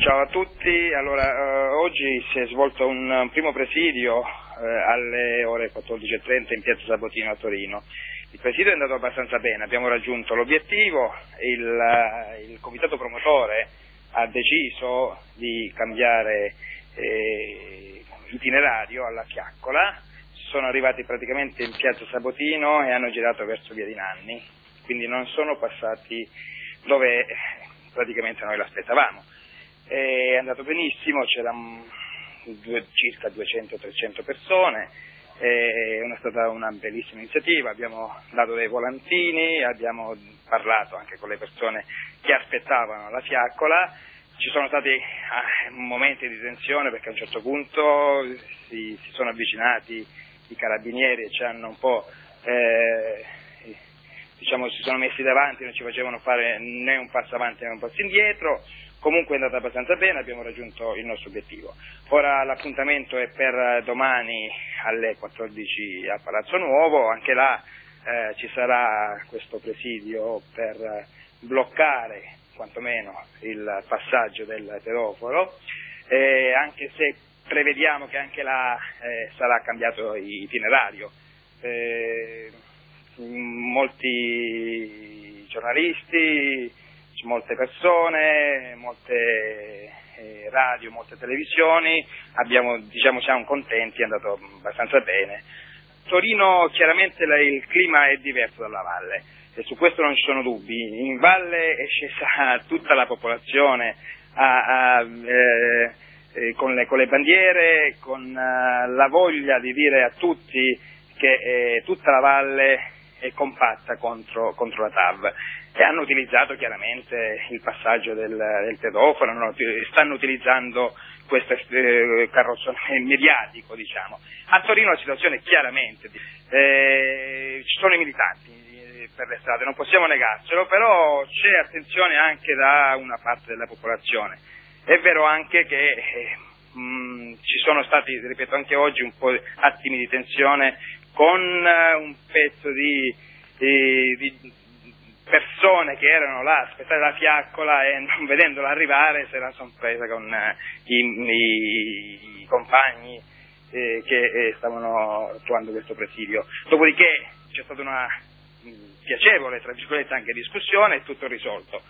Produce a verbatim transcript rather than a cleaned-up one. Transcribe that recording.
Ciao a tutti, allora eh, oggi si è svolto un, un primo presidio eh, alle ore quattordici e trenta in piazza Sabotino a Torino. Il presidio è andato abbastanza bene, abbiamo raggiunto l'obiettivo, il, il comitato promotore ha deciso di cambiare eh, itinerario alla Fiaccola, sono arrivati praticamente in piazza Sabotino e hanno girato verso via di Nanni, quindi non sono passati dove praticamente noi l'aspettavamo. È andato benissimo, c'erano due, circa duecento trecento persone, è stata una bellissima iniziativa, abbiamo dato dei volantini, abbiamo parlato anche con le persone che aspettavano la Fiaccola, ci sono stati ah, momenti di tensione perché a un certo punto si, si sono avvicinati i carabinieri e ci hanno un po' eh, diciamo si sono messi davanti, non ci facevano fare né un passo avanti né un passo indietro. Comunque è andata abbastanza bene, abbiamo raggiunto il nostro obiettivo. Ora l'appuntamento è per domani alle quattordici a Palazzo Nuovo, anche là eh, ci sarà questo presidio per bloccare quantomeno il passaggio del pedoforo, eh, anche se prevediamo che anche là eh, sarà cambiato itinerario. Eh, molti giornalisti, molte persone, molte eh, radio, molte televisioni, abbiamo, diciamo, siamo contenti, è andato abbastanza bene. Torino chiaramente la, il clima è diverso dalla valle e su questo non ci sono dubbi, in valle è scesa tutta la popolazione a, a, eh, eh, con, le, con le bandiere, con uh, la voglia di dire a tutti che eh, tutta la valle è compatta contro, contro la T A V. E hanno utilizzato chiaramente il passaggio del, del pedofilo, hanno, stanno utilizzando questo eh, carrozzone mediatico, diciamo. A Torino la situazione è chiaramente, eh, ci sono i militanti per le strade, non possiamo negarcelo, però c'è attenzione anche da una parte della popolazione. È vero anche che eh, mh, ci sono stati, ripeto anche oggi, un po' attimi di tensione con uh, un pezzo di, di, di persone che erano là a aspettare la Fiaccola e non vedendola arrivare se la sono presa con uh, i, i, i compagni eh, che eh, stavano attuando questo presidio. Dopodiché c'è stata una mh, piacevole, tra virgolette, anche discussione e tutto risolto.